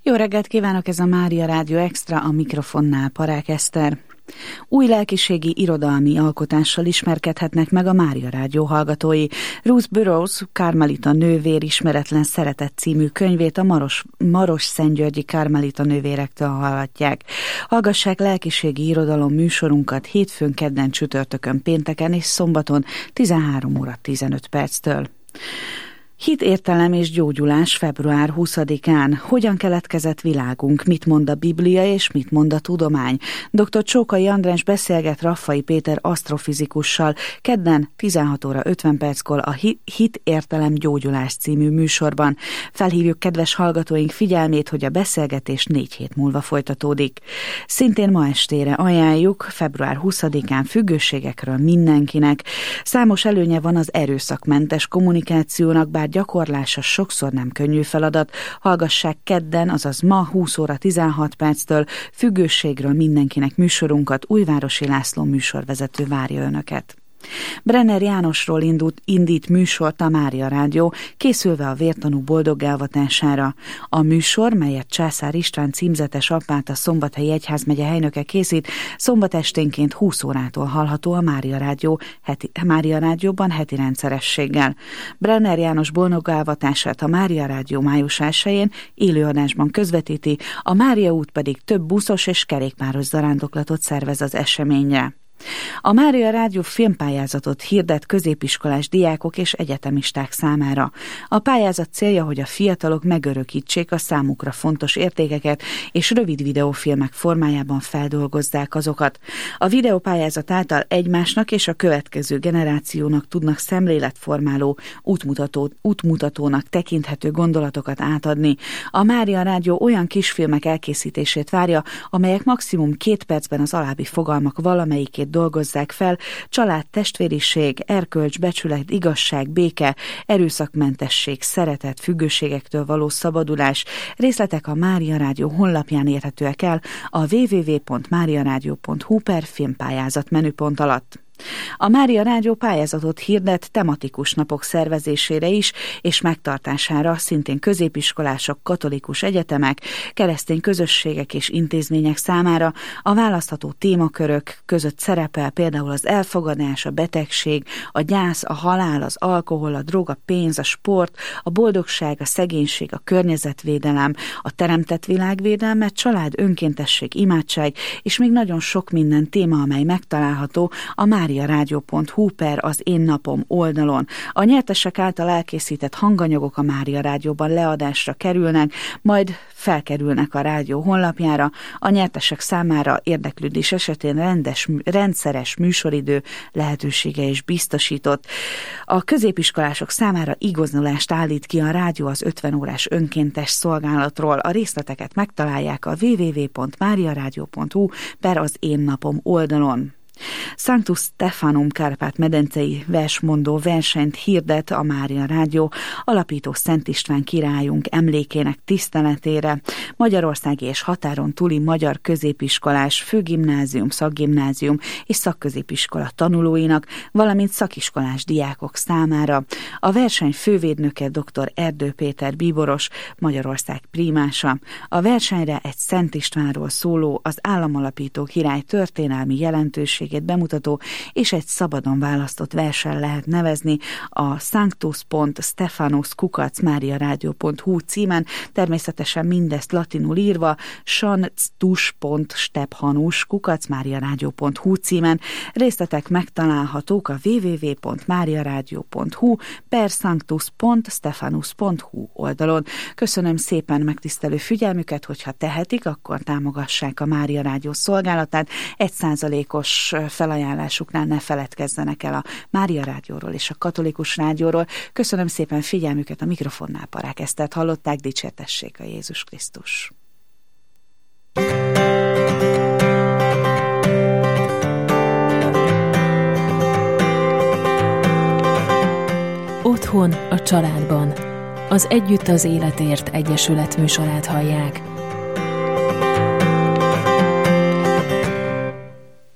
Jó reggelt kívánok, ez a Mária Rádió Extra, a mikrofonnál Parák Eszter. Új lelkiségi irodalmi alkotással ismerkedhetnek meg a Mária Rádió hallgatói. Ruth Burrows, Karmelita nővér ismeretlen szeretet című könyvét a Maros-Szentgyörgyi Karmelita nővérektől hallhatják. Hallgassák lelkiségi irodalom műsorunkat hétfőn, kedden, csütörtökön, pénteken és szombaton 13 óra 15 perctől. Hit, értelem és gyógyulás február 20-án. Hogyan keletkezett világunk? Mit mond a Biblia és mit mond a tudomány? Dr. Csókai András beszélget Raffai Péter asztrofizikussal kedden 16 óra 50 perckor a Hit, értelem, gyógyulás című műsorban. Felhívjuk kedves hallgatóink figyelmét, hogy a beszélgetés 4 hét múlva folytatódik. Szintén ma estére ajánljuk február 20-án függőségekről mindenkinek. Számos előnye van az erőszakmentes kommunikációnak, bár gyakorlása sokszor nem könnyű feladat. Hallgassák kedden, azaz ma 20 óra 16 perctől függőségről mindenkinek műsorunkat. Újvárosi László műsorvezető várja önöket. Brenner Jánosról indít műsort a Mária Rádió, készülve a vértanú boldoggá avatására. A műsor, melyet Császár István címzetes apát, a Szombathelyi Egyházmegye helynöke készít, szombat esténként 20 órától hallható a Mária Rádióban heti rendszerességgel. Brenner János boldoggá avatását a Mária Rádió május 1-én élőadásban közvetíti, a Mária út pedig több buszos és kerékpáros zarándoklatot szervez az eseményre. A Mária Rádió filmpályázatot hirdet középiskolás diákok és egyetemisták számára. A pályázat célja, hogy a fiatalok megörökítsék a számukra fontos értékeket, és rövid videófilmek formájában feldolgozzák azokat. A videópályázat által egymásnak és a következő generációnak tudnak szemléletformáló, útmutatónak tekinthető gondolatokat átadni. A Mária Rádió olyan kisfilmek elkészítését várja, amelyek maximum 2 percben az alábbi fogalmak valamelyikét dolgozzák fel: család, testvériség, erkölcs, becsület, igazság, béke, erőszakmentesség, szeretet, függőségektől való szabadulás. Részletek a Mária Rádió honlapján érhetőek el a www.mariaradio.hu/filmpályázat menüpont alatt. A Mária Rádió pályázatot hirdet tematikus napok szervezésére is, és megtartására szintén középiskolások, katolikus egyetemek, keresztény közösségek és intézmények számára. A választható témakörök között szerepel például az elfogadás, a betegség, a gyász, a halál, az alkohol, a drog, a pénz, a sport, a boldogság, a szegénység, a környezetvédelem, a teremtett világvédelme, család, önkéntesség, imádság, és még nagyon sok minden téma, amely megtalálható a mariaradio.hu/az én napom oldalon. A nyertesek által elkészített hanganyagok a Mária Rádióban leadásra kerülnek, majd felkerülnek a rádió honlapjára. A nyertesek számára érdeklődés esetén rendszeres műsoridő lehetősége is biztosított. A középiskolások számára igazolást állít ki a rádió az 50 órás önkéntes szolgálatról. A részleteket megtalálják a www.mariaradio.hu/az én napom oldalon. Sanctus Stephanum Kárpát-medencei versmondó versenyt hirdet a Mária Rádió alapító Szent István királyunk emlékének tiszteletére. Magyarországi és határon túli magyar középiskolás, főgimnázium, szakgimnázium és szakközépiskola tanulóinak, valamint szakiskolás diákok számára. A verseny fővédnöke dr. Erdő Péter bíboros, Magyarország prímása. A versenyre egy Szent Istvánról szóló, az államalapító király történelmi jelentőségét bemutató és egy szabadon választott versen lehet nevezni a sanctus.stephanus@mariaradio.hu címen, természetesen mindezt latinul írva, sanctus.stephanus@mariaradio.hu címen. Részletek megtalálhatók a www.mariaradio.hu/sanctus.stephanus.hu oldalon. Köszönöm szépen megtisztelő figyelmüket, hogyha tehetik, akkor támogassák a Mária Rádió szolgálatát. 1%-os felajánlásuknál ne feledkezzenek el a Mária Rádióról és a Katolikus Rádióról. Köszönöm szépen figyelmüket, a mikrofonnál Parák Esztert hallották, dicsértessék a Jézus Krisztus. Otthon, a családban. Az Együtt az Életért Egyesület műsorát hallják.